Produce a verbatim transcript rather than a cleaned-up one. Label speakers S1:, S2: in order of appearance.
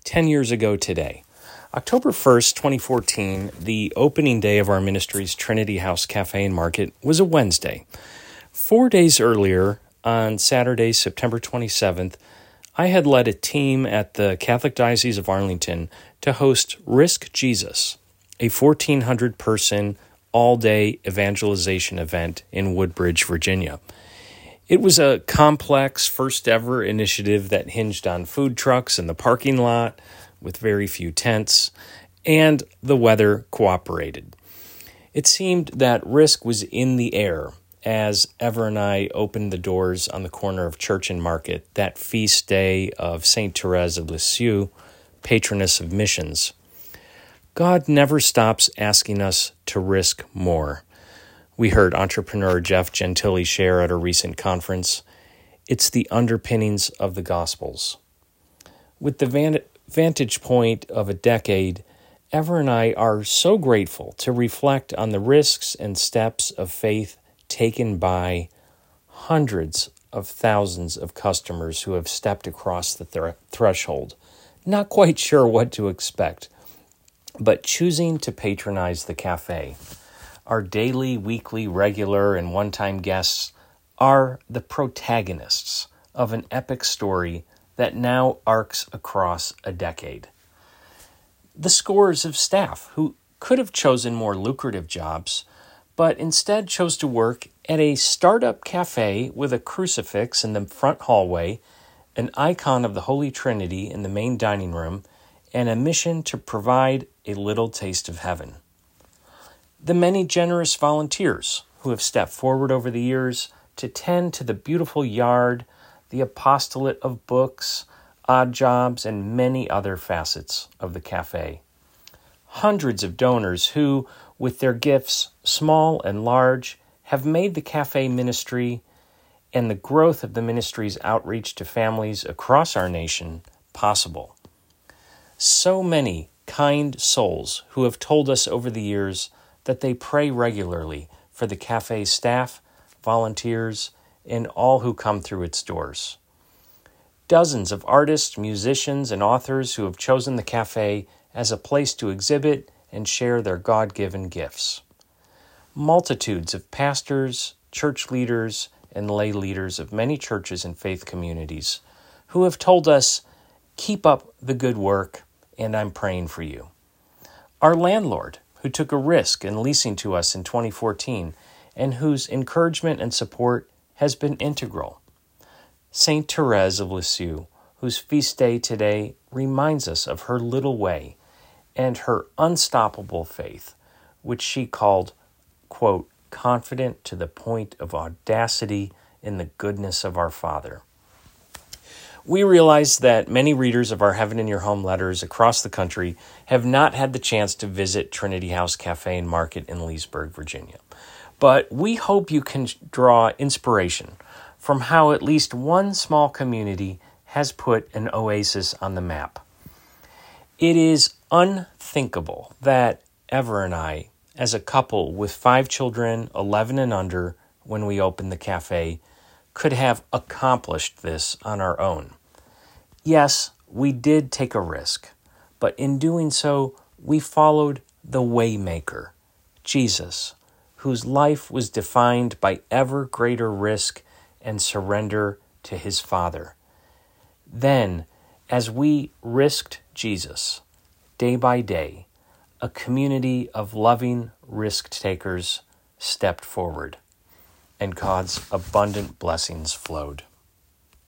S1: ten years ago today. October first, twenty fourteen, the opening day of our ministry's Trinity House Cafe and Market was a Wednesday. Four days earlier, on Saturday, September twenty-seventh, I had led a team at the Catholic Diocese of Arlington to host Risk Jesus, a fourteen hundred person all-day evangelization event in Woodbridge, Virginia. It was a complex first-ever initiative that hinged on food trucks in the parking lot with very few tents, and the weather cooperated. It seemed that risk was in the air as Ever and I opened the doors on the corner of Church and Market that feast day of Saint Therese of Lisieux, patroness of missions. God never stops asking us to risk more. We heard entrepreneur Jeff Gentili share at a recent conference. It's the underpinnings of the Gospels. With the van- vantage point of a decade, Ever and I are so grateful to reflect on the risks and steps of faith taken by hundreds of thousands of customers who have stepped across the th- threshold, not quite sure what to expect, but choosing to patronize the cafe. Our daily, weekly, regular, and one-time guests are the protagonists of an epic story that now arcs across a decade. The scores of staff who could have chosen more lucrative jobs, but instead chose to work at a startup cafe with a crucifix in the front hallway, an icon of the Holy Trinity in the main dining room, and a mission to provide a little taste of heaven. The many generous volunteers who have stepped forward over the years to tend to the beautiful yard, the apostolate of books, odd jobs, and many other facets of the cafe. Hundreds of donors who, with their gifts, small and large, have made the cafe ministry and the growth of the ministry's outreach to families across our nation possible. So many kind souls who have told us over the years that they pray regularly for the cafe's staff, volunteers, and all who come through its doors. Dozens of artists, musicians, and authors who have chosen the cafe as a place to exhibit and share their God-given gifts. Multitudes of pastors, church leaders, and lay leaders of many churches and faith communities who have told us, keep up the good work, and I'm praying for you. Our landlord, who took a risk in leasing to us in twenty fourteen, and whose encouragement and support has been integral. Saint Therese of Lisieux, whose feast day today reminds us of her little way and her unstoppable faith, which she called, quote, confident to the point of audacity in the goodness of our Father. We realize that many readers of our Heaven in Your Home letters across the country have not had the chance to visit Trinity House Cafe and Market in Leesburg, Virginia. But we hope you can draw inspiration from how at least one small community has put an oasis on the map. It is unthinkable that Ever and I, as a couple with five children, eleven and under, when we opened the cafe, could have accomplished this on our own. Yes, we did take a risk, but in doing so, we followed the Waymaker, Jesus, whose life was defined by ever greater risk and surrender to his Father. Then, as we risked Jesus, day by day, a community of loving risk-takers stepped forward, and God's abundant blessings flowed.